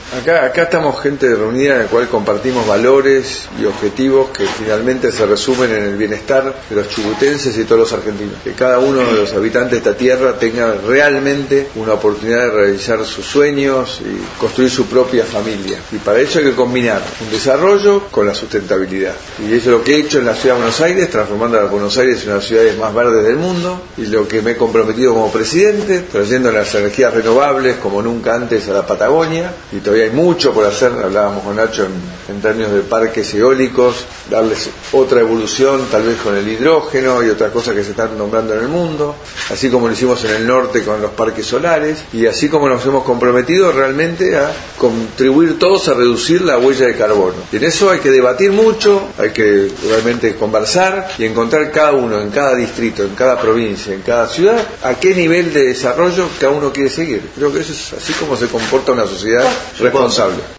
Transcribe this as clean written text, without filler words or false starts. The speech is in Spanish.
Acá estamos gente reunida en la cual compartimos valores y objetivos que finalmente se resumen en el bienestar de los chubutenses y todos los argentinos. Que cada uno de los habitantes de esta tierra tenga realmente una oportunidad de realizar sus sueños y construir su propia familia. Y para eso hay que combinar un desarrollo con la sustentabilidad. Y eso es lo que he hecho en la ciudad de Buenos Aires, transformando a Buenos Aires en una de las ciudades más verdes del mundo, y lo que me he comprometido como presidente, trayendo las energías renovables como nunca antes a la Patagonia, y todavía hay mucho por hacer. Hablábamos con Nacho en términos de parques eólicos, darles otra evolución, tal vez con el hidrógeno y otras cosas que se están nombrando en el mundo, así como lo hicimos en el norte con los parques solares, y así como nos hemos comprometido realmente a contribuir todos a reducir la huella de carbono. Y en eso hay que debatir mucho, hay que realmente conversar y encontrar cada uno, en cada distrito, en cada provincia, en cada ciudad, a qué nivel de desarrollo cada uno quiere seguir. Creo que eso es así como se comporta una sociedad responsable.